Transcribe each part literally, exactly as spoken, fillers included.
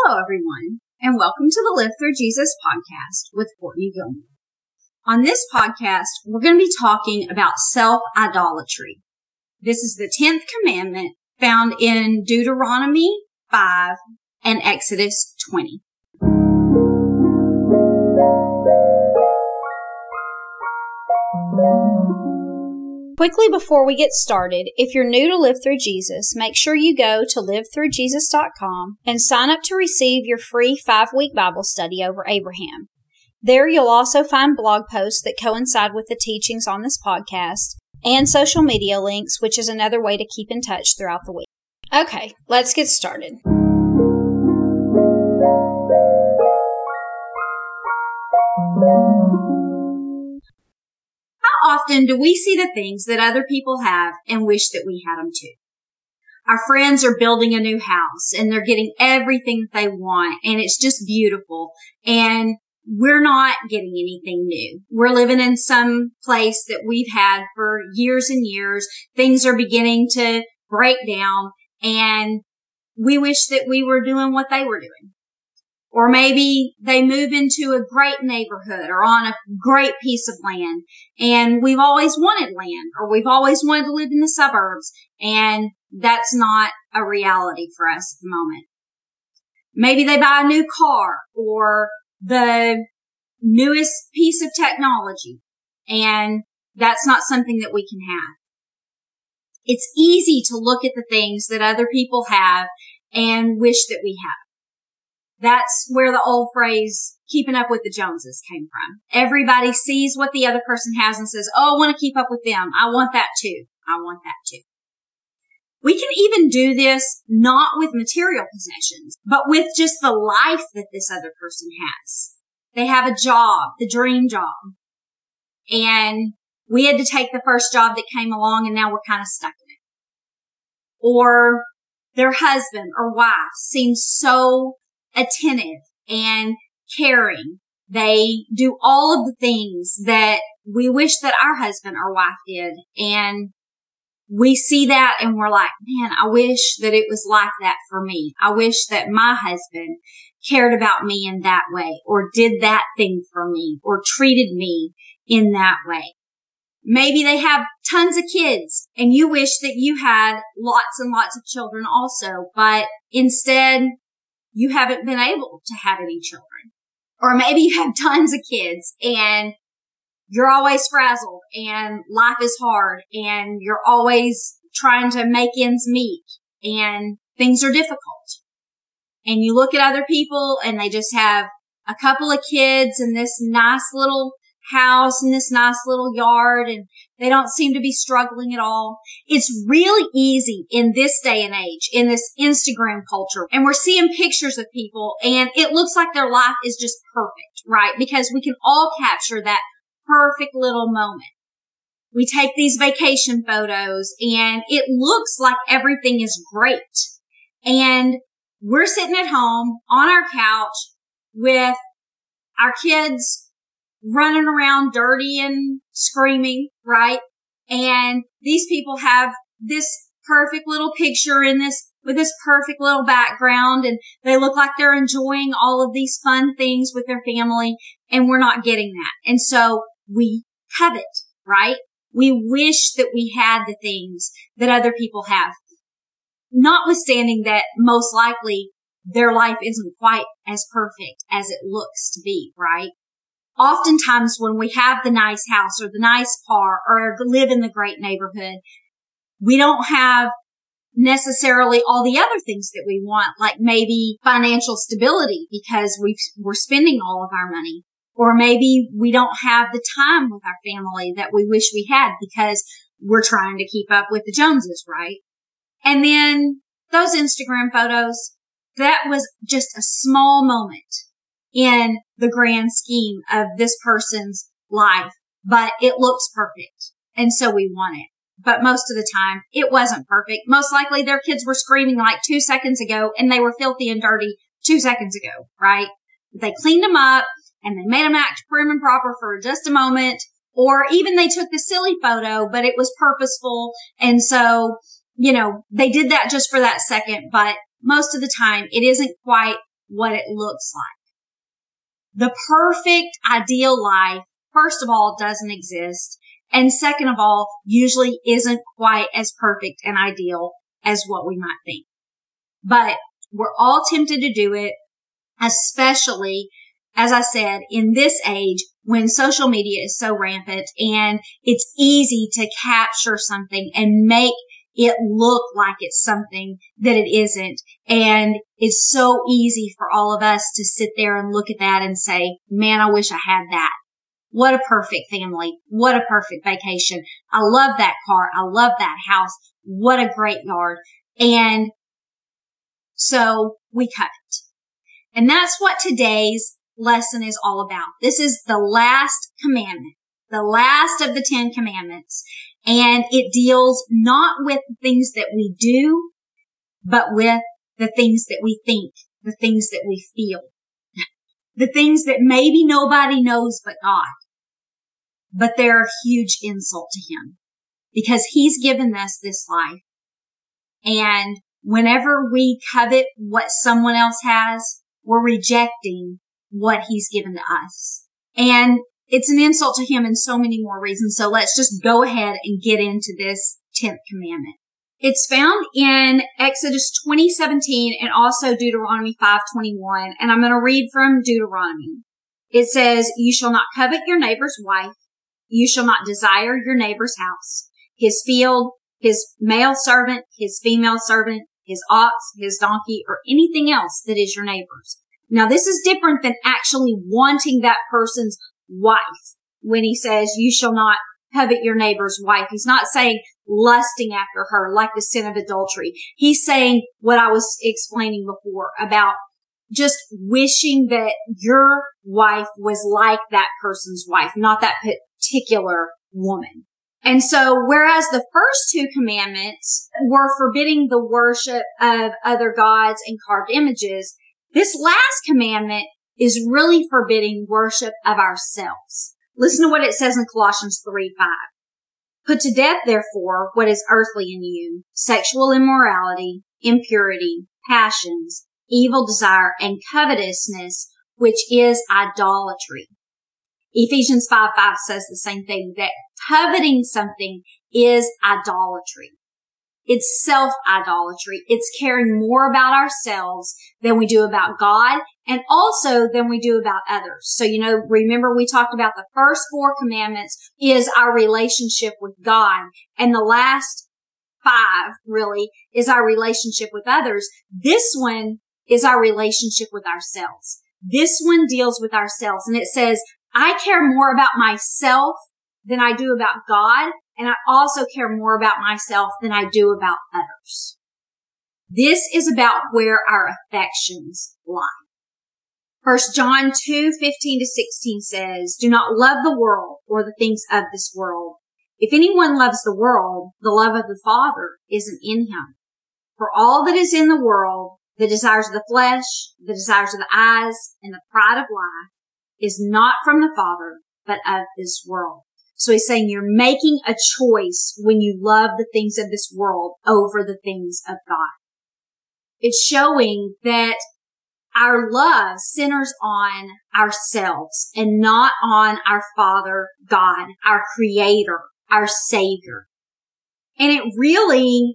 Hello, everyone, and welcome to the Live Through Jesus podcast with Courtney Gilmore. On this podcast, we're going to be talking about self-idolatry. This is the tenth commandment found in Deuteronomy five and Exodus twenty. Quickly before we get started, if you're new to Live Through Jesus, make sure you go to live through jesus dot com and sign up to receive your free five-week Bible study over Abraham. There you'll also find blog posts that coincide with the teachings on this podcast and social media links, which is another way to keep in touch throughout the week. Okay, let's get started. How often do we see the things that other people have and wish that we had them too? Our friends are building a new house and they're getting everything that they want and it's just beautiful, and we're not getting anything new. We're living in some place that we've had for years and years. Things are beginning to break down and we wish that we were doing what they were doing. Or maybe they move into a great neighborhood or on a great piece of land, and we've always wanted land, or we've always wanted to live in the suburbs, and that's not a reality for us at the moment. Maybe they buy a new car or the newest piece of technology, and that's not something that we can have. It's easy to look at the things that other people have and wish that we have. That's where the old phrase, keeping up with the Joneses, came from. Everybody sees what the other person has and says, oh, I want to keep up with them. I want that too. I want that too. We can even do this not with material possessions, but with just the life that this other person has. They have a job, the dream job. And we had to take the first job that came along and now we're kind of stuck in it. Or their husband or wife seems so attentive and caring. They do all of the things that we wish that our husband or wife did. And we see that and we're like, man, I wish that it was like that for me. I wish that my husband cared about me in that way, or did that thing for me, or treated me in that way. Maybe they have tons of kids and you wish that you had lots and lots of children also, but instead you haven't been able to have any children. Or maybe you have tons of kids and you're always frazzled and life is hard and you're always trying to make ends meet and things are difficult. And you look at other people and they just have a couple of kids and this nice little house and this nice little yard, and they don't seem to be struggling at all. It's really easy in this day and age, in this Instagram culture, and we're seeing pictures of people and it looks like their life is just perfect, right? Because we can all capture that perfect little moment. We take these vacation photos and it looks like everything is great. And we're sitting at home on our couch with our kids running around dirty and screaming, right? And these people have this perfect little picture in this, with this perfect little background, and they look like they're enjoying all of these fun things with their family, and we're not getting that. And so we covet, right? We wish that we had the things that other people have, notwithstanding that most likely their life isn't quite as perfect as it looks to be, right? Oftentimes when we have the nice house or the nice car or live in the great neighborhood, we don't have necessarily all the other things that we want, like maybe financial stability because we've, we're spending all of our money. Or maybe we don't have the time with our family that we wish we had because we're trying to keep up with the Joneses, right? And then those Instagram photos, that was just a small moment in the grand scheme of this person's life, but it looks perfect. And so we want it. But most of the time it wasn't perfect. Most likely their kids were screaming like two seconds ago and they were filthy and dirty two seconds ago, right? They cleaned them up and they made them act prim and proper for just a moment. Or even they took the silly photo, but it was purposeful. And so, you know, they did that just for that second, but most of the time it isn't quite what it looks like. The perfect ideal life, first of all, doesn't exist. And second of all, usually isn't quite as perfect and ideal as what we might think. But we're all tempted to do it, especially, as I said, in this age when social media is so rampant and it's easy to capture something and make it look like it's something that it isn't. And it's so easy for all of us to sit there and look at that and say, man, I wish I had that. What a perfect family. What a perfect vacation. I love that car. I love that house. What a great yard. And so we cut it. And that's what today's lesson is all about. This is the last commandment, the last of the Ten Commandments. And it deals not with the things that we do, but with the things that we think, the things that we feel, the things that maybe nobody knows but God. But they're a huge insult to Him because He's given us this life. And whenever we covet what someone else has, we're rejecting what He's given to us. And it's an insult to Him in so many more reasons. So let's just go ahead and get into this tenth commandment. It's found in Exodus twenty seventeen and also Deuteronomy five twenty-one. And I'm going to read from Deuteronomy. It says, you shall not covet your neighbor's wife. You shall not desire your neighbor's house, his field, his male servant, his female servant, his ox, his donkey, or anything else that is your neighbor's. Now, this is different than actually wanting that person's wife. When he says, you shall not covet your neighbor's wife, he's not saying lusting after her like the sin of adultery. He's saying what I was explaining before about just wishing that your wife was like that person's wife, not that particular woman. And so, whereas the first two commandments were forbidding the worship of other gods and carved images, this last commandment is really forbidding worship of ourselves. Listen to what it says in Colossians three five. Put to death, therefore, what is earthly in you, sexual immorality, impurity, passions, evil desire, and covetousness, which is idolatry. Ephesians five five says the same thing, that coveting something is idolatry. It's self-idolatry. It's caring more about ourselves than we do about God and also than we do about others. So, you know, remember we talked about the first four commandments is our relationship with God, and the last five really is our relationship with others. This one is our relationship with ourselves. This one deals with ourselves, and it says, I care more about myself than I do about God, and I also care more about myself than I do about others. This is about where our affections lie. First John two fifteen to sixteen says, do not love the world or the things of this world. If anyone loves the world, the love of the Father isn't in him. For all that is in the world, the desires of the flesh, the desires of the eyes, and the pride of life, is not from the Father, but of this world. So he's saying you're making a choice when you love the things of this world over the things of God. It's showing that our love centers on ourselves and not on our Father, God, our Creator, our Savior. And it really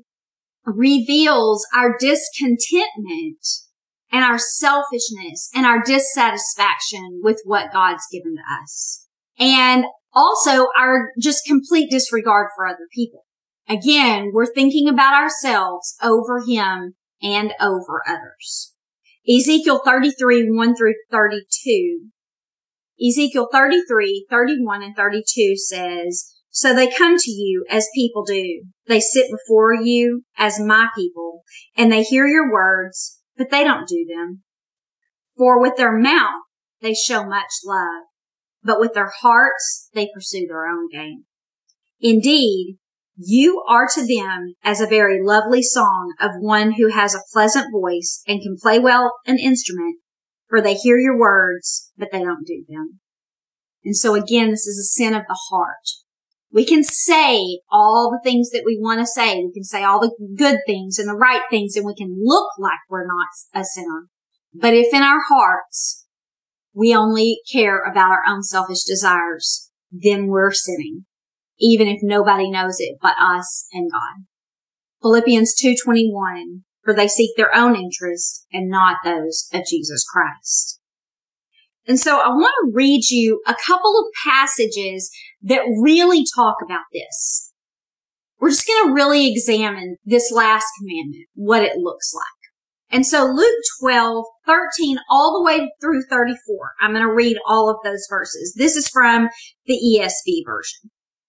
reveals our discontentment and our selfishness and our dissatisfaction with what God's given to us. And also our just complete disregard for other people. Again, we're thinking about ourselves over Him and over others. Ezekiel thirty-three, one through thirty-two. Ezekiel thirty-three, thirty-one and thirty-two says, so they come to you as people do. They sit before you as my people, and they hear your words, but they don't do them. For with their mouth they show much love, but with their hearts they pursue their own gain. Indeed, you are to them as a very lovely song of one who has a pleasant voice and can play well an instrument, for they hear your words, but they don't do them. And so again, this is a sin of the heart. We can say all the things that we want to say. We can say all the good things and the right things, and we can look like we're not a sinner. But if in our hearts we only care about our own selfish desires, then we're sinning, even if nobody knows it but us and God. Philippians two twenty-one, for they seek their own interests and not those of Jesus Christ. And so I want to read you a couple of passages that really talk about this. We're just going to really examine this last commandment, what it looks like. And so Luke twelve, thirteen, all the way through thirty-four. I'm going to read all of those verses. This is from the E S V version.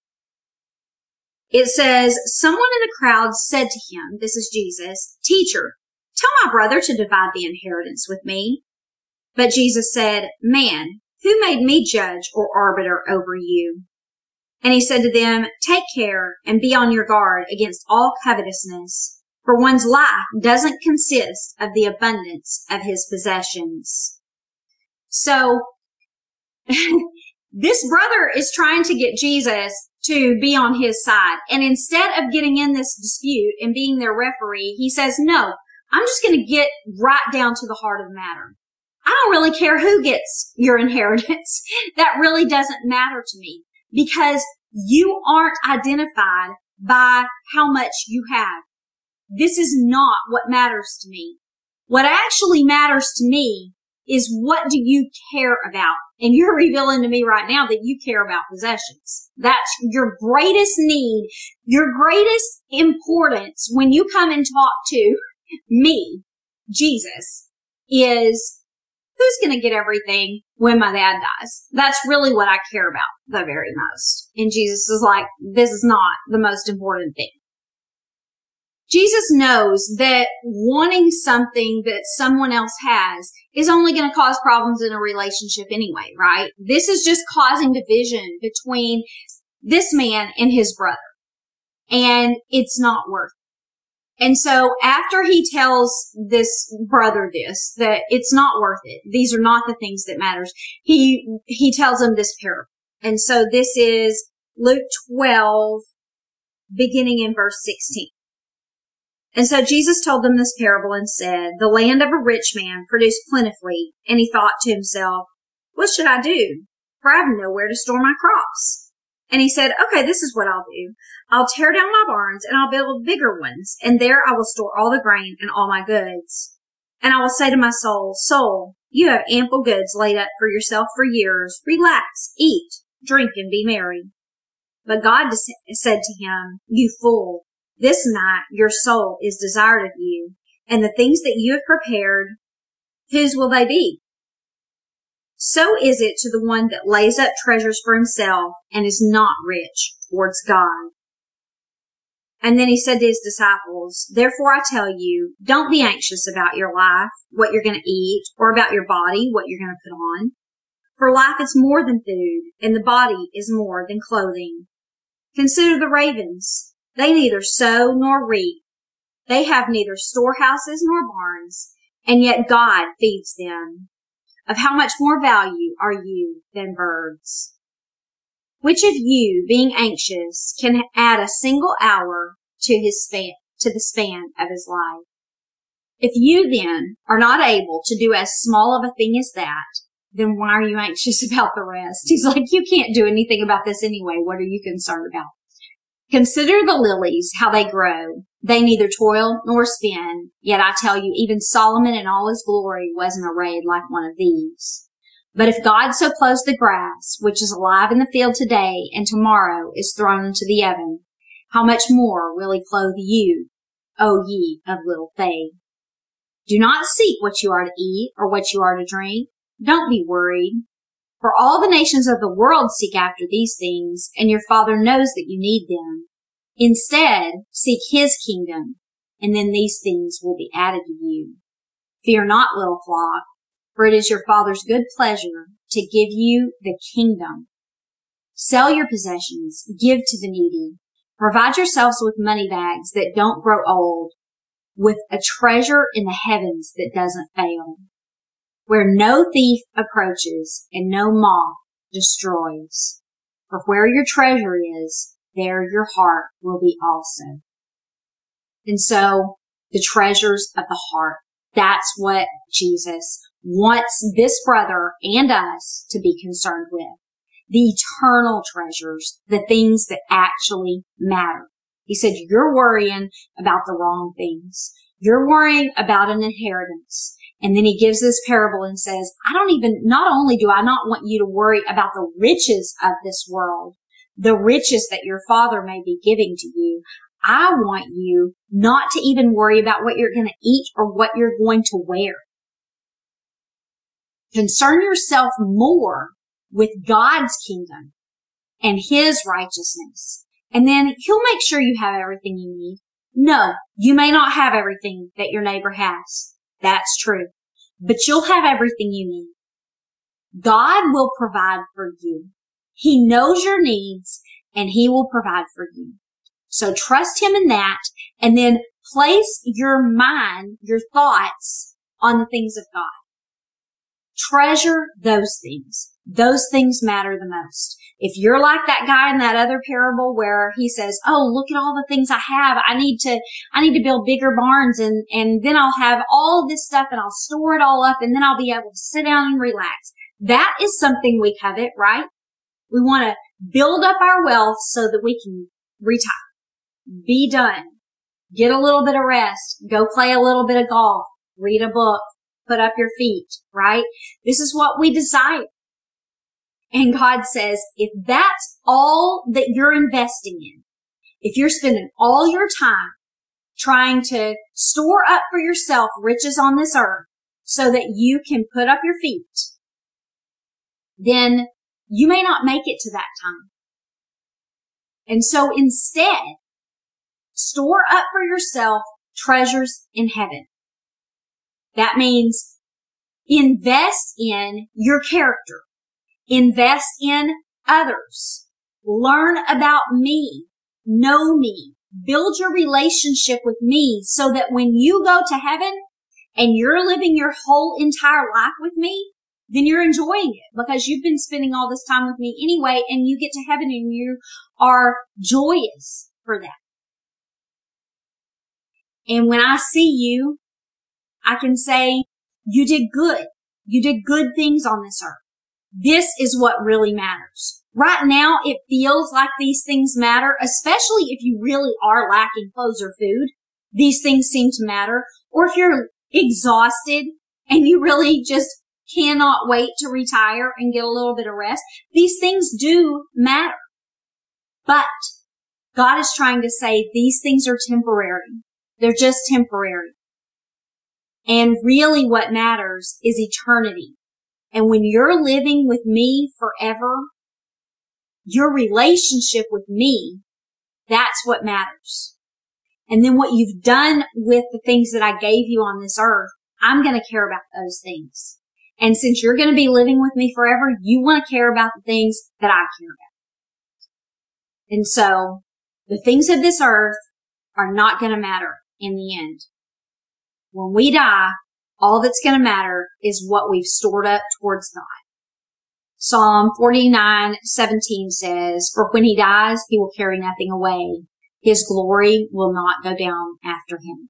It says, someone in the crowd said to him, this is Jesus, Teacher, tell my brother to divide the inheritance with me. But Jesus said, Man, who made me judge or arbiter over you? And he said to them, Take care and be on your guard against all covetousness, for one's life doesn't consist of the abundance of his possessions. So, this brother is trying to get Jesus to be on his side. And instead of getting in this dispute and being their referee, he says, no, I'm just going to get right down to the heart of the matter. I don't really care who gets your inheritance. That really doesn't matter to me because you aren't identified by how much you have. This is not what matters to me. What actually matters to me is what do you care about? And you're revealing to me right now that you care about possessions. That's your greatest need, your greatest importance when you come and talk to me, Jesus, is who's going to get everything when my dad dies? That's really what I care about the very most. And Jesus is like, this is not the most important thing. Jesus knows that wanting something that someone else has is only going to cause problems in a relationship anyway, right? This is just causing division between this man and his brother. And it's not worth it. And so after he tells this brother this, that it's not worth it, these are not the things that matters, he, he tells him this parable. And so this is Luke twelve, beginning in verse sixteen. And so Jesus told them this parable and said, the land of a rich man produced plentifully, and he thought to himself, what should I do? For I have nowhere to store my crops. And he said, okay, this is what I'll do. I'll tear down my barns and I'll build bigger ones, and there I will store all the grain and all my goods. And I will say to my soul, soul, you have ample goods laid up for yourself for years. Relax, eat, drink, and be merry. But God said to him, you fool, this night your soul is desired of you, and the things that you have prepared, whose will they be? So is it to the one that lays up treasures for himself and is not rich towards God. And then he said to his disciples, therefore I tell you, don't be anxious about your life, what you're going to eat, or about your body, what you're going to put on. For life is more than food, and the body is more than clothing. Consider the ravens. They neither sow nor reap. They have neither storehouses nor barns, and yet God feeds them. Of how much more value are you than birds? Which of you, being anxious, can add a single hour to his span, to the span of his life? If you then are not able to do as small of a thing as that, then why are you anxious about the rest? He's like, you can't do anything about this anyway. What are you concerned about? Consider the lilies, how they grow. They neither toil nor spin. Yet I tell you, even Solomon in all his glory wasn't arrayed like one of these. But if God so clothes the grass, which is alive in the field today and tomorrow is thrown into the oven, how much more will he clothe you, O ye of little faith? Do not seek what you are to eat or what you are to drink. Don't be worried. For all the nations of the world seek after these things, and your Father knows that you need them. Instead, seek his kingdom, and then these things will be added to you. Fear not, little flock, for it is your Father's good pleasure to give you the kingdom. Sell your possessions, give to the needy. Provide yourselves with money bags that don't grow old, with a treasure in the heavens that doesn't fail, where no thief approaches and no moth destroys. For where your treasure is, there your heart will be also. And so, the treasures of the heart. That's what Jesus wants this brother and us to be concerned with. The eternal treasures, the things that actually matter. He said, you're worrying about the wrong things. You're worrying about an inheritance. And then he gives this parable and says, I don't even, not only do I not want you to worry about the riches of this world, the riches that your father may be giving to you, I want you not to even worry about what you're going to eat or what you're going to wear. Concern yourself more with God's kingdom and his righteousness. And then he'll make sure you have everything you need. No, you may not have everything that your neighbor has. That's true. But you'll have everything you need. God will provide for you. He knows your needs and he will provide for you. So trust him in that, and then place your mind, your thoughts on the things of God. Treasure those things. Those things matter the most. If you're like that guy in that other parable where he says, oh, look at all the things I have. I need to, I need to build bigger barns and, and then I'll have all this stuff and I'll store it all up and then I'll be able to sit down and relax. That is something we covet, right? We want to build up our wealth so that we can retire, be done, get a little bit of rest, go play a little bit of golf, read a book, put up your feet, right? This is what we desire. And God says, if that's all that you're investing in, if you're spending all your time trying to store up for yourself riches on this earth so that you can put up your feet, then you may not make it to that time. And so instead, store up for yourself treasures in heaven. That means invest in your character. Invest in others. Learn about me. Know me. Build your relationship with me so that when you go to heaven and you're living your whole entire life with me, then you're enjoying it because you've been spending all this time with me anyway, and you get to heaven and you are joyous for that. And when I see you, I can say, you did good. You did good things on this earth. This is what really matters. Right now, it feels like these things matter, especially if you really are lacking clothes or food. These things seem to matter. Or if you're exhausted and you really just cannot wait to retire and get a little bit of rest. These things do matter. But God is trying to say these things are temporary. They're just temporary. And really what matters is eternity. And when you're living with me forever, your relationship with me, that's what matters. And then what you've done with the things that I gave you on this earth, I'm going to care about those things. And since you're going to be living with me forever, you want to care about the things that I care about. And so the things of this earth are not going to matter in the end. When we die, all that's going to matter is what we've stored up towards God. Psalm forty-nine seventeen says, for when he dies, he will carry nothing away. His glory will not go down after him.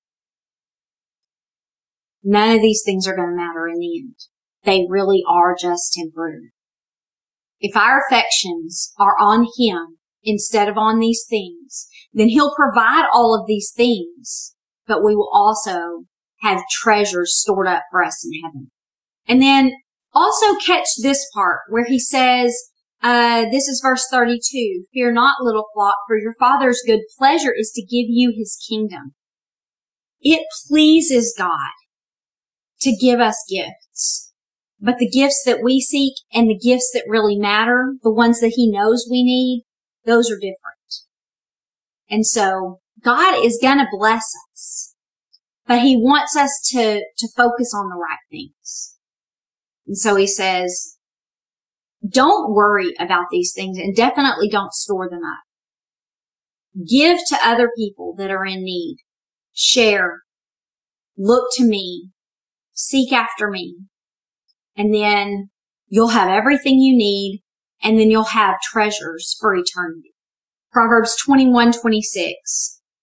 None of these things are going to matter in the end. They really are just temporary. If our affections are on him instead of on these things, then he'll provide all of these things, but we will also have treasures stored up for us in heaven. And then also catch this part where he says, uh, this is verse thirty-two, fear not, little flock, for your Father's good pleasure is to give you his kingdom. It pleases God to give us gifts. But the gifts that we seek and the gifts that really matter, the ones that he knows we need, those are different. And so God is going to bless us, but he wants us to, to focus on the right things. And so he says, don't worry about these things and definitely don't store them up. Give to other people that are in need. Share. Look to me. Seek after me. And then you'll have everything you need, and then you'll have treasures for eternity. Proverbs twenty-one twenty-six.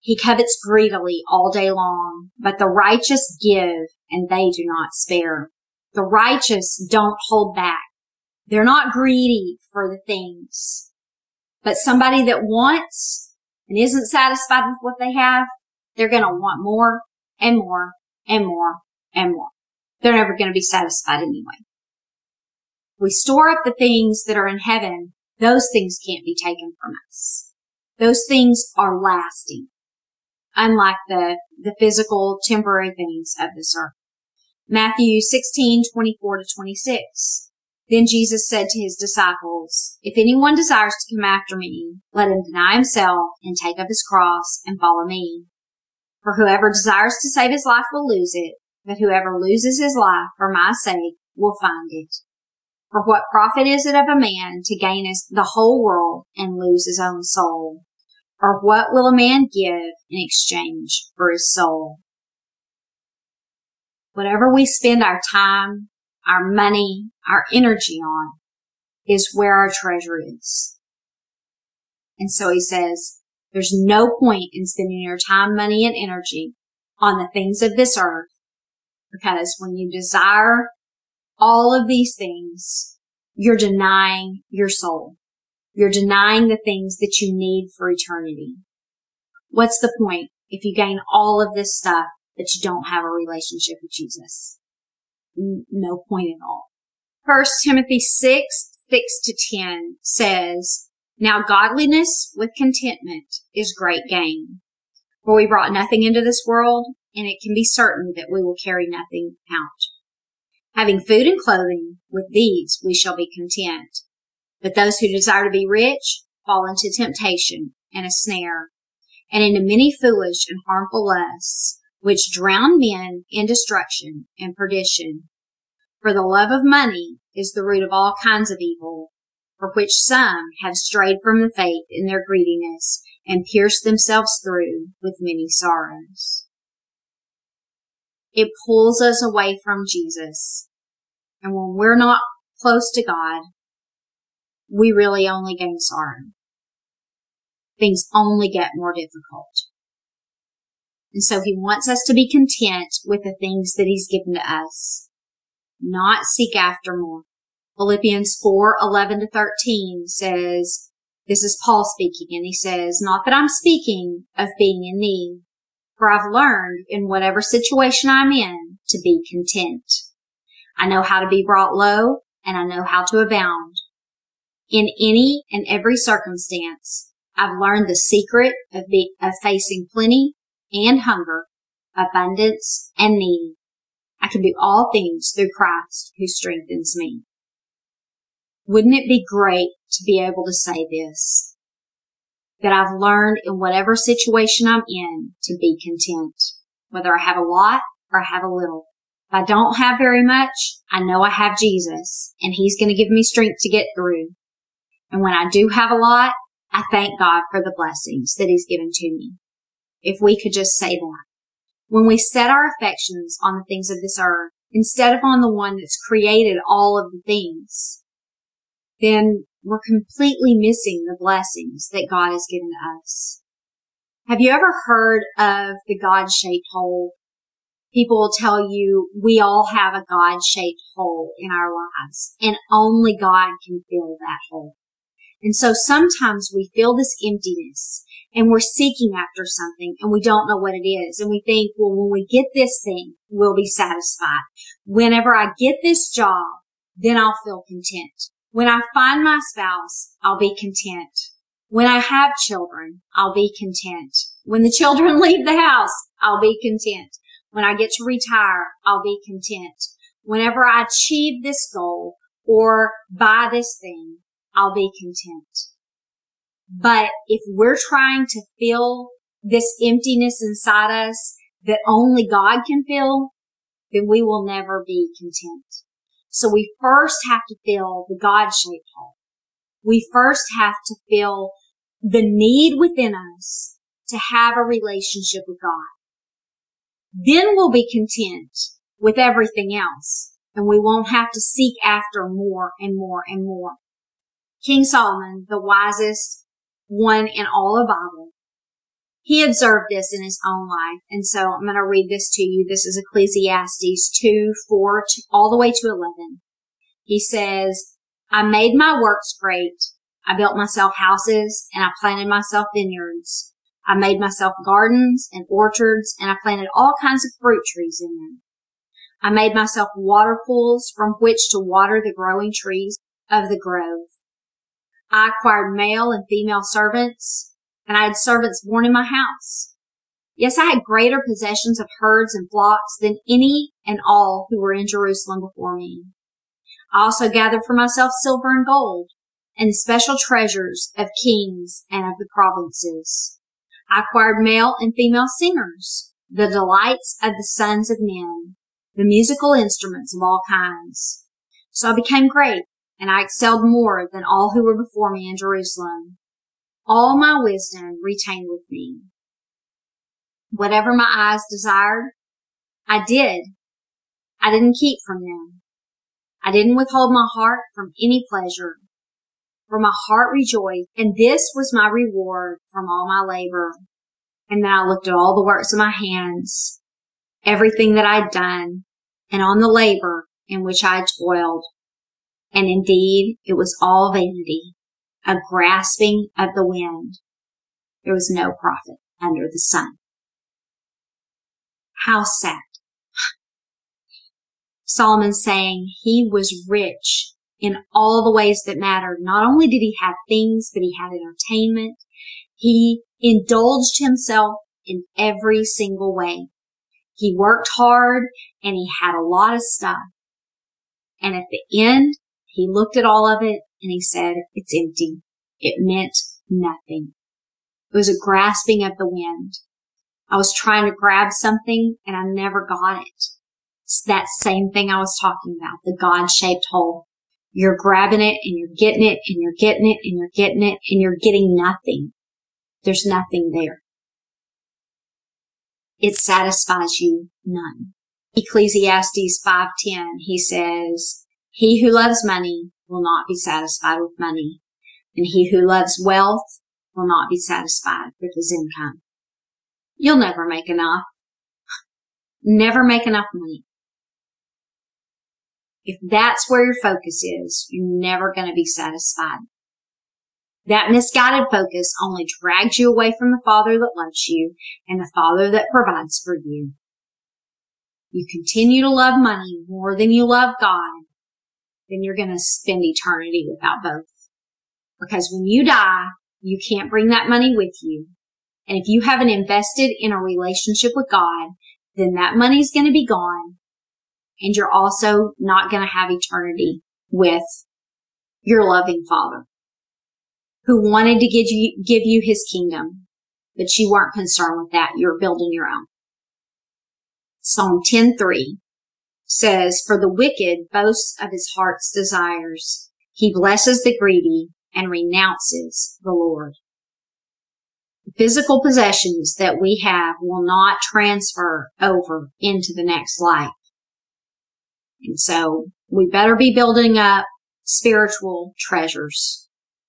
He covets greedily all day long, but the righteous give and they do not spare. The righteous don't hold back. They're not greedy for the things. But somebody that wants and isn't satisfied with what they have, they're going to want more and more and more and more. They're never going to be satisfied anyway. We store up the things that are in heaven. Those things can't be taken from us. Those things are lasting, unlike the, the physical, temporary things of this earth. Matthew sixteen, twenty-four to twenty-six. Then Jesus said to his disciples, if anyone desires to come after me, let him deny himself and take up his cross and follow me. For whoever desires to save his life will lose it, but whoever loses his life for my sake will find it. For what profit is it of a man to gain his, the whole world and lose his own soul? Or what will a man give in exchange for his soul? Whatever we spend our time, our money, our energy on is where our treasure is. And so he says, there's no point in spending your time, money, and energy on the things of this earth, because when you desire all of these things, you're denying your soul. You're denying the things that you need for eternity. What's the point if you gain all of this stuff but you don't have a relationship with Jesus? No point at all. First Timothy six, six to ten says, now godliness with contentment is great gain. For we brought nothing into this world, and it can be certain that we will carry nothing out. Having food and clothing, with these we shall be content. But those who desire to be rich fall into temptation and a snare, and into many foolish and harmful lusts, which drown men in destruction and perdition. For the love of money is the root of all kinds of evil, for which some have strayed from the faith in their greediness and pierced themselves through with many sorrows. It pulls us away from Jesus. And when we're not close to God, we really only gain sorrow. Things only get more difficult. And so he wants us to be content with the things that he's given to us, not seek after more. Philippians four, eleven to thirteen says, this is Paul speaking, and he says, not that I'm speaking of being in need, for I've learned in whatever situation I'm in to be content. I know how to be brought low, and I know how to abound. In any and every circumstance, I've learned the secret of, be, of facing plenty and hunger, abundance and need. I can do all things through Christ who strengthens me. Wouldn't it be great to be able to say this? That I've learned in whatever situation I'm in to be content, whether I have a lot or I have a little. If I don't have very much, I know I have Jesus, and he's going to give me strength to get through. And when I do have a lot, I thank God for the blessings that he's given to me. If we could just say that. When we set our affections on the things of this earth, instead of on the one that's created all of the things, then we're completely missing the blessings that God has given to us. Have you ever heard of the God-shaped hole? People will tell you we all have a God-shaped hole in our lives, and only God can fill that hole. And so sometimes we feel this emptiness, and we're seeking after something, and we don't know what it is. And we think, well, when we get this thing, we'll be satisfied. Whenever I get this job, then I'll feel content. When I find my spouse, I'll be content. When I have children, I'll be content. When the children leave the house, I'll be content. When I get to retire, I'll be content. Whenever I achieve this goal or buy this thing, I'll be content. But if we're trying to fill this emptiness inside us that only God can fill, then we will never be content. So we first have to fill the God-shaped hole. We first have to fill the need within us to have a relationship with God. Then we'll be content with everything else, and we won't have to seek after more and more and more. King Solomon, the wisest one in all the Bible, He observed this in his own life. And so I'm going to read this to you. This is Ecclesiastes two, four, to, all the way to eleven. He says, I made my works great. I built myself houses and I planted myself vineyards. I made myself gardens and orchards and I planted all kinds of fruit trees in them. I made myself water pools from which to water the growing trees of the grove. I acquired male and female servants, and I had servants born in my house. Yes, I had greater possessions of herds and flocks than any and all who were in Jerusalem before me. I also gathered for myself silver and gold, and the special treasures of kings and of the provinces. I acquired male and female singers, the delights of the sons of men, the musical instruments of all kinds. So I became great, and I excelled more than all who were before me in Jerusalem. All my wisdom retained with me. Whatever my eyes desired, I did. I didn't keep from them. I didn't withhold my heart from any pleasure, for my heart rejoiced, and this was my reward from all my labor. And then I looked at all the works of my hands, everything that I'd done, and on the labor in which I toiled. And indeed, it was all vanity, a grasping of the wind. There was no profit under the sun. How sad. Solomon's saying he was rich in all the ways that mattered. Not only did he have things, but he had entertainment. He indulged himself in every single way. He worked hard and he had a lot of stuff. And at the end, he looked at all of it and he said, it's empty. It meant nothing. It was a grasping of the wind. I was trying to grab something and I never got it. It's that same thing I was talking about, the God-shaped hole. You're grabbing it and you're getting it and you're getting it and you're getting it and you're getting nothing. There's nothing there. It satisfies you none. Ecclesiastes five ten, he says, he who loves money will not be satisfied with money, and he who loves wealth will not be satisfied with his income. You'll never make enough. Never make enough money. If that's where your focus is, you're never going to be satisfied. That misguided focus only drags you away from the Father that loves you and the Father that provides for you. You continue to love money more than you love God, then you're going to spend eternity without both. Because when you die, you can't bring that money with you. And if you haven't invested in a relationship with God, then that money's going to be gone. And you're also not going to have eternity with your loving Father, who wanted to give you, give you his kingdom, but you weren't concerned with that. You were building your own. Psalm ten three says, for the wicked boasts of his heart's desires. He blesses the greedy and renounces the Lord. The physical possessions that we have will not transfer over into the next life. And so we better be building up spiritual treasures.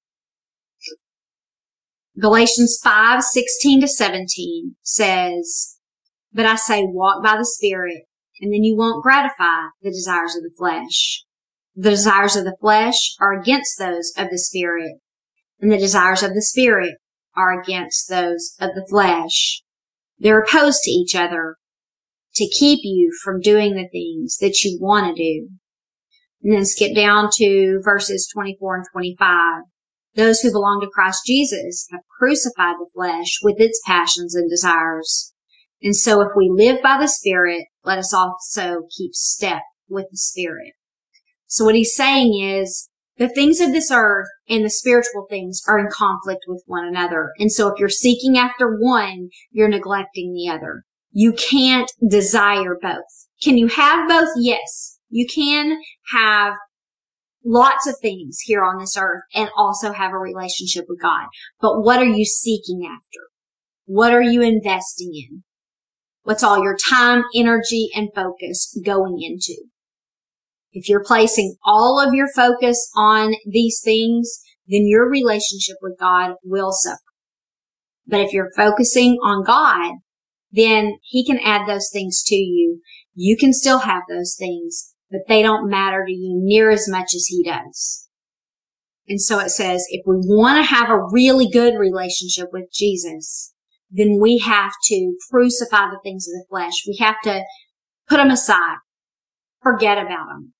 Galatians five sixteen to seventeen says, but I say walk by the Spirit, and then you won't gratify the desires of the flesh. The desires of the flesh are against those of the Spirit, and the desires of the Spirit are against those of the flesh. They're opposed to each other to keep you from doing the things that you want to do. And then skip down to verses twenty-four and twenty-five. Those who belong to Christ Jesus have crucified the flesh with its passions and desires. And so if we live by the Spirit, let us also keep step with the Spirit. So what he's saying is the things of this earth and the spiritual things are in conflict with one another. And so if you're seeking after one, you're neglecting the other. You can't desire both. Can you have both? Yes. You can have lots of things here on this earth and also have a relationship with God. But what are you seeking after? What are you investing in? What's all your time, energy, and focus going into? If you're placing all of your focus on these things, then your relationship with God will suffer. But if you're focusing on God, then He can add those things to you. You can still have those things, but they don't matter to you near as much as He does. And so it says, if we want to have a really good relationship with Jesus, then we have to crucify the things of the flesh. We have to put them aside. Forget about them.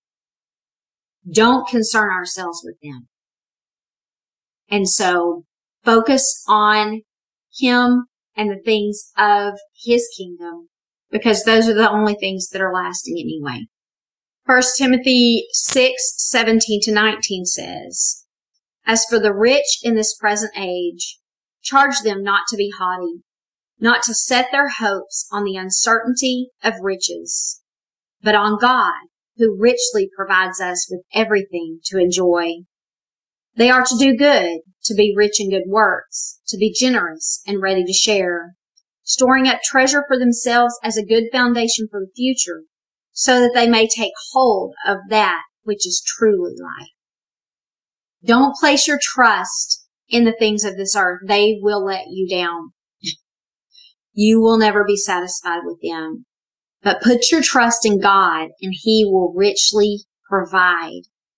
Don't concern ourselves with them. And so focus on Him and the things of His kingdom, because those are the only things that are lasting anyway. First Timothy six, seventeen to nineteen says, as for the rich in this present age, charge them not to be haughty, not to set their hopes on the uncertainty of riches, but on God, who richly provides us with everything to enjoy. They are to do good, to be rich in good works, to be generous and ready to share, storing up treasure for themselves as a good foundation for the future, so that they may take hold of that which is truly life. Don't place your trust in the things of this earth. They will let you down. You will never be satisfied with them. But put your trust in God, and He will richly provide.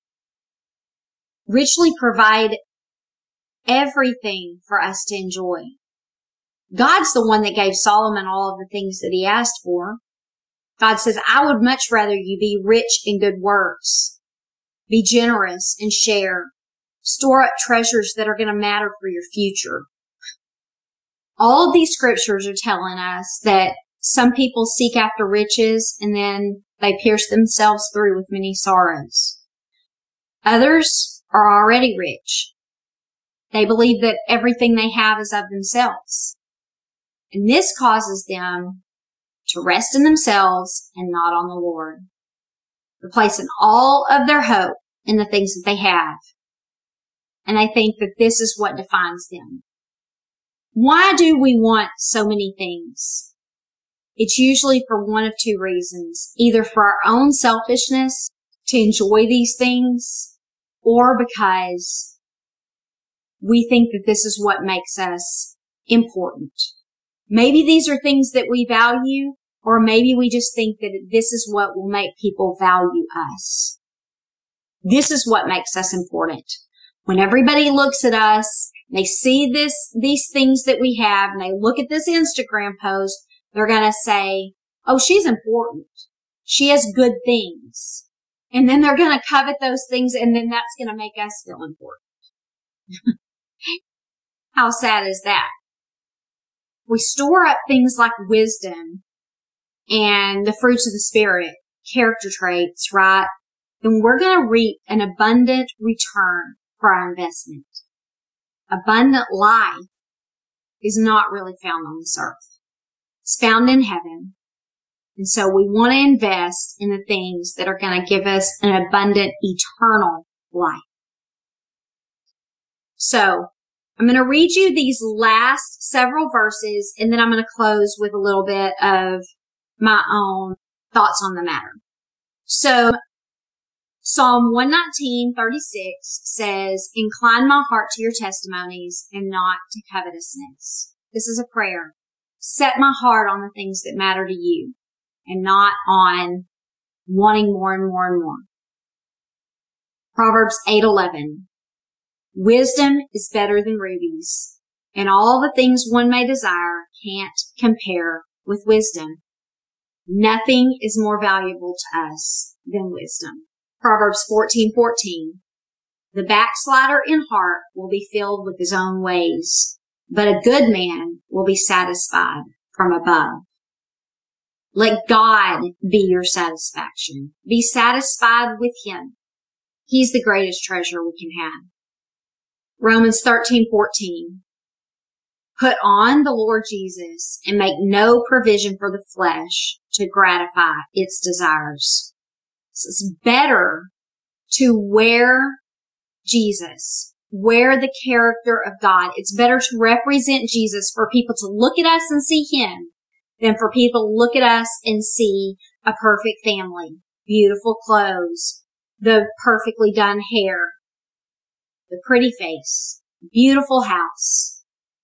Richly provide everything for us to enjoy. God's the one that gave Solomon all of the things that he asked for. God says, I would much rather you be rich in good works, be generous and share, store up treasures that are going to matter for your future. All of these scriptures are telling us that some people seek after riches and then they pierce themselves through with many sorrows. Others are already rich. They believe that everything they have is of themselves. And this causes them to rest in themselves and not on the Lord. They're placing all of their hope in the things that they have. And I think that this is what defines them. Why do we want so many things? It's usually for one of two reasons. Either for our own selfishness to enjoy these things, or because we think that this is what makes us important. Maybe these are things that we value, or maybe we just think that this is what will make people value us. This is what makes us important. When everybody looks at us, they see this, these things that we have, and they look at this Instagram post, they're going to say, oh, she's important. She has good things. And then they're going to covet those things, and then that's going to make us feel important. How sad is that? We store up things like wisdom and the fruits of the Spirit, character traits, right? Then we're going to reap an abundant return for our investment. Abundant life is not really found on this earth. It's found in heaven. And so we want to invest in the things that are going to give us an abundant, eternal life. So I'm going to read you these last several verses, and then I'm going to close with a little bit of my own thoughts on the matter. So Psalm one nineteen, thirty-six says, incline my heart to your testimonies and not to covetousness. This is a prayer. Set my heart on the things that matter to you and not on wanting more and more and more. Proverbs eight eleven. Wisdom is better than rubies, and all the things one may desire can't compare with wisdom. Nothing is more valuable to us than wisdom. Proverbs fourteen fourteen. The backslider in heart will be filled with his own ways, but a good man will be satisfied from above. Let God be your satisfaction. Be satisfied with Him. He's the greatest treasure we can have. Romans thirteen fourteen. Put on the Lord Jesus and make no provision for the flesh to gratify its desires. So it's better to wear Jesus, wear the character of God. It's better to represent Jesus for people to look at us and see Him than for people to look at us and see a perfect family, beautiful clothes, the perfectly done hair, the pretty face, beautiful house.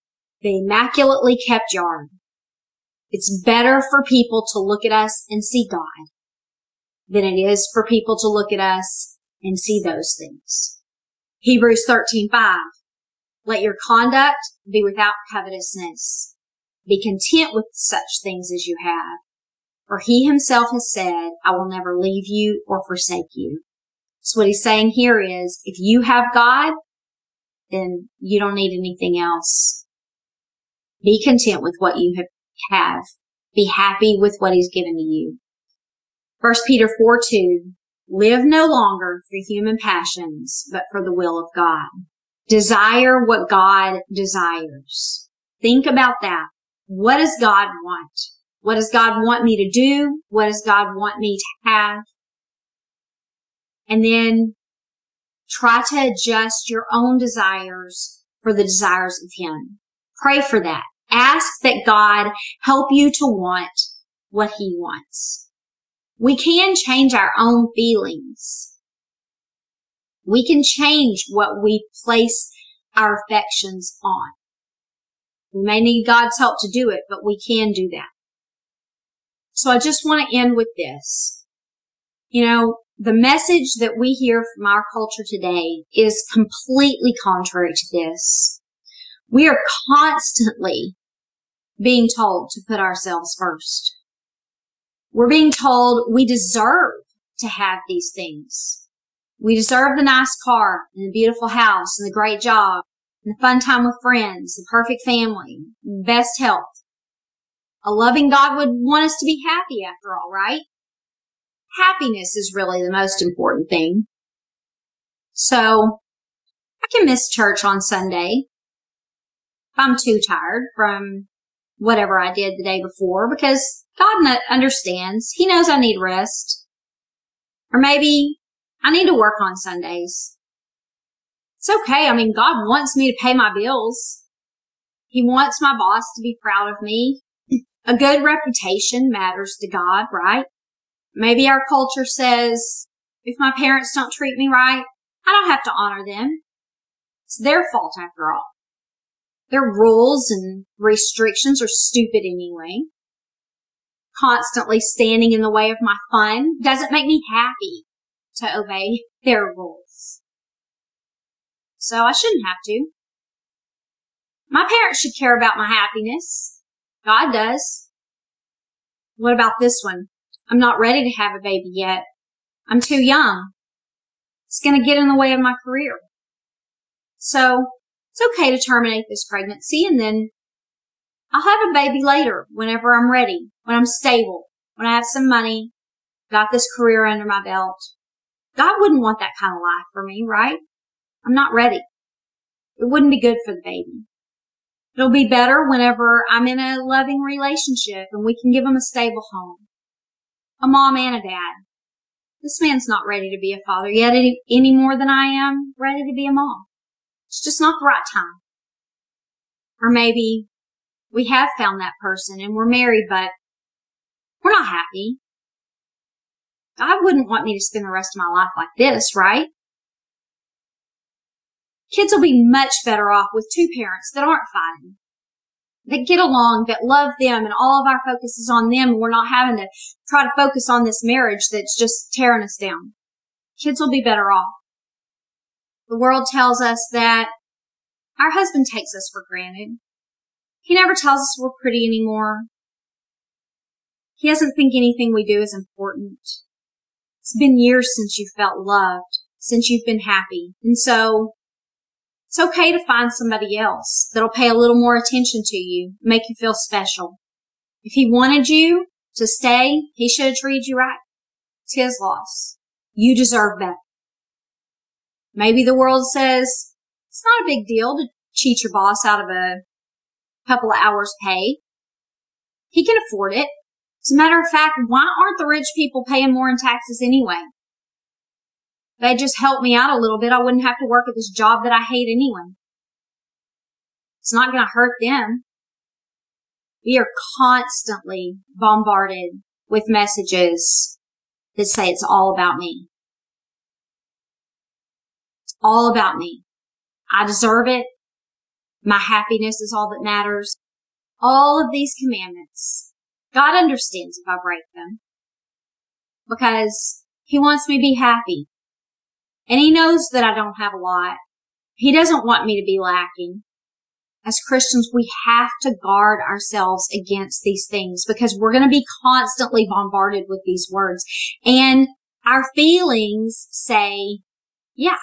the immaculately kept yard. It's better for people to look at us and see God than it is for people to look at us and see those things. Hebrews thirteen five. Let your conduct be without covetousness. Be content with such things as you have. For he himself has said, I will never leave you or forsake you. So what he's saying here is, if you have God, then you don't need anything else. Be content with what you have. Be happy with what he's given to you. First Peter four two. Live no longer for human passions, but for the will of God. Desire what God desires. Think about that. What does God want? What does God want me to do? What does God want me to have? And then try to adjust your own desires for the desires of Him. Pray for that. Ask that God help you to want what He wants. We can change our own feelings. We can change what we place our affections on. We may need God's help to do it, but we can do that. So I just want to end with this. You know, the message that we hear from our culture today is completely contrary to this. We are constantly being told to put ourselves first. We're being told we deserve to have these things. We deserve the nice car and the beautiful house and the great job and the fun time with friends, the perfect family, the best health. A loving God would want us to be happy after all, right? Happiness is really the most important thing. So I can miss church on Sunday if I'm too tired from whatever I did the day before, because God understands. He knows I need rest. Or maybe I need to work on Sundays. It's okay. I mean, God wants me to pay my bills. He wants my boss to be proud of me. A good reputation matters to God, right? Maybe our culture says, if my parents don't treat me right, I don't have to honor them. It's their fault after all. Their rules and restrictions are stupid anyway. Constantly standing in the way of my fun doesn't make me happy to obey their rules. So I shouldn't have to. My parents should care about my happiness. God does. What about this one? I'm not ready to have a baby yet. I'm too young. It's going to get in the way of my career. So it's okay to terminate this pregnancy, and then I'll have a baby later whenever I'm ready, when I'm stable, when I have some money, got this career under my belt. God wouldn't want that kind of life for me, right? I'm not ready. It wouldn't be good for the baby. It'll be better whenever I'm in a loving relationship and we can give him a stable home, a mom and a dad. This man's not ready to be a father yet any, any more than I am ready to be a mom. It's just not the right time. Or maybe we have found that person and we're married, but we're not happy. God wouldn't want me to spend the rest of my life like this, right? Kids will be much better off with two parents that aren't fighting, that get along, that love them, and all of our focus is on them. And we're not having to try to focus on this marriage that's just tearing us down. Kids will be better off. The world tells us that our husband takes us for granted. He never tells us we're pretty anymore. He doesn't think anything we do is important. It's been years since you felt loved, since you've been happy. And so it's okay to find somebody else that'll pay a little more attention to you, make you feel special. If he wanted you to stay, he should have treated you right. It's his loss. You deserve better. Maybe the world says it's not a big deal to cheat your boss out of a couple of hours' pay. He can afford it. As a matter of fact, why aren't the rich people paying more in taxes anyway? If they'd just help me out a little bit, I wouldn't have to work at this job that I hate anyway. It's not going to hurt them. We are constantly bombarded with messages that say it's all about me. It's all about me. I deserve it. My happiness is all that matters. All of these commandments, God understands if I break them because He wants me to be happy. And He knows that I don't have a lot. He doesn't want me to be lacking. As Christians, we have to guard ourselves against these things because we're going to be constantly bombarded with these words. And our feelings say, yeah,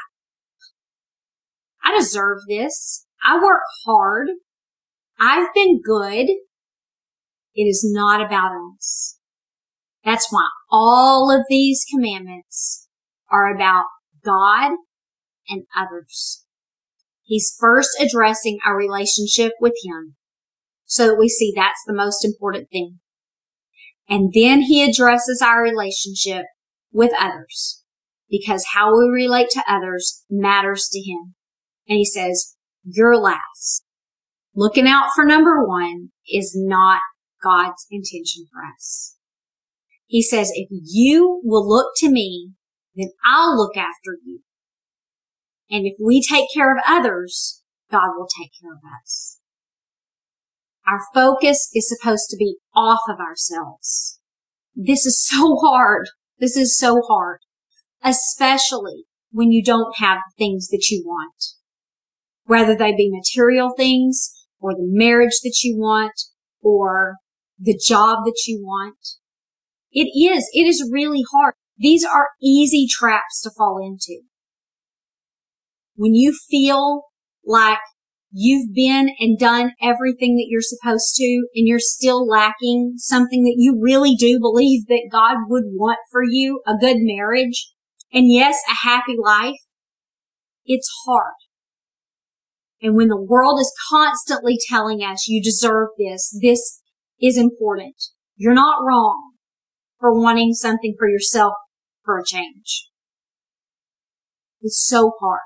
I deserve this. I work hard. I've been good. It is not about us. That's why all of these commandments are about God and others. He's first addressing our relationship with Him so that we see that's the most important thing. And then He addresses our relationship with others because how we relate to others matters to Him. And He says, you're last. Looking out for number one is not God's intention for us. He says, if you will look to me, then I'll look after you. And if we take care of others, God will take care of us. Our focus is supposed to be off of ourselves. This is so hard. This is so hard, especially when you don't have the things that you want, whether they be material things or the marriage that you want or the job that you want. It is. It is really hard. These are easy traps to fall into. When you feel like you've been and done everything that you're supposed to and you're still lacking something that you really do believe that God would want for you, a good marriage, and yes, a happy life, it's hard. And when the world is constantly telling us you deserve this, this is important. You're not wrong for wanting something for yourself for a change. It's so hard.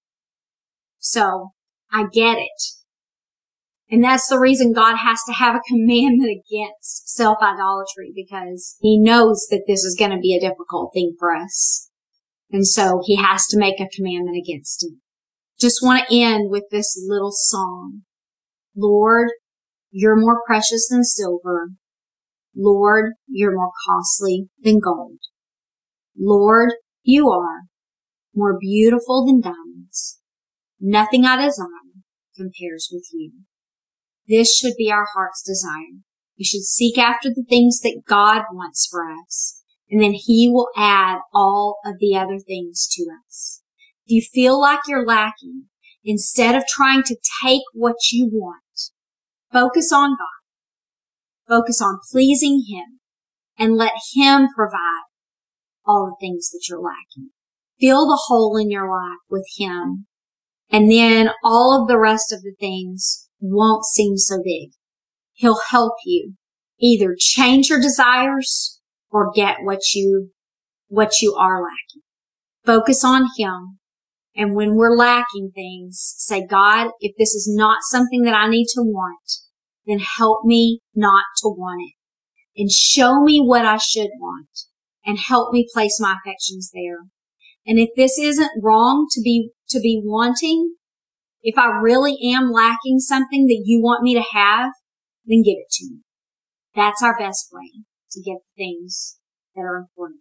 So, I get it. And that's the reason God has to have a commandment against self-idolatry because He knows that this is going to be a difficult thing for us. And so He has to make a commandment against it. Just want to end with this little song. Lord, you're more precious than silver. Lord, you're more costly than gold. Lord, you are more beautiful than diamonds. Nothing I desire compares with you. This should be our heart's desire. We should seek after the things that God wants for us, and then He will add all of the other things to us. If you feel like you're lacking, instead of trying to take what you want, focus on God. Focus on pleasing Him and let Him provide all the things that you're lacking. Fill the hole in your life with Him. And then all of the rest of the things won't seem so big. He'll help you either change your desires or get what you, what you are lacking. Focus on Him. And when we're lacking things, say, God, if this is not something that I need to want, then help me not to want it. And show me what I should want. And help me place my affections there. And if this isn't wrong to be, to be wanting, if I really am lacking something that you want me to have, then give it to me. That's our best way to get the things that are important.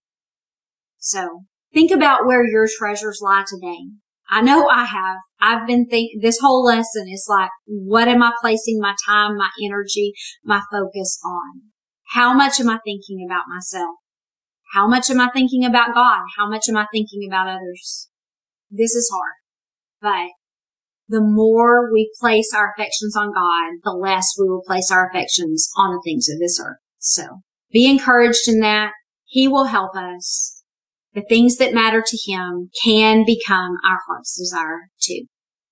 So think about where your treasures lie today. I know I have. I've been thinking, this whole lesson is like, what am I placing my time, my energy, my focus on? How much am I thinking about myself? How much am I thinking about God? How much am I thinking about others? This is hard, but the more we place our affections on God, the less we will place our affections on the things of this earth. So be encouraged in that. He will help us. The things that matter to Him can become our heart's desire too.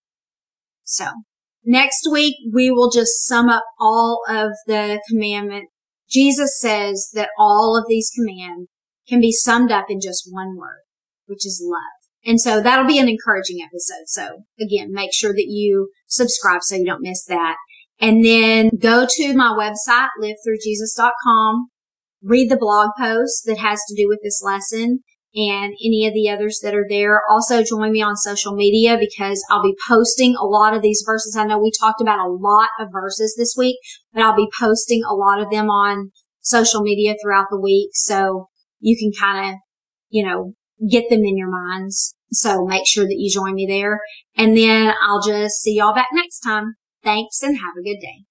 So next week, we will just sum up all of the commandments. Jesus says that all of these commands can be summed up in just one word, which is love. And so that'll be an encouraging episode. So again, make sure that you subscribe so you don't miss that. And then go to my website, live through jesus dot com, read the blog post that has to do with this lesson. and any of the others that are there. Also join me on social media because I'll be posting a lot of these verses. I know we talked about a lot of verses this week, but I'll be posting a lot of them on social media throughout the week. So you can kind of, you know, get them in your minds. So make sure that you join me there. And then I'll just see y'all back next time. Thanks and have a good day.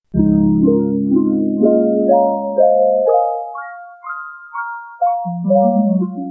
Thank you.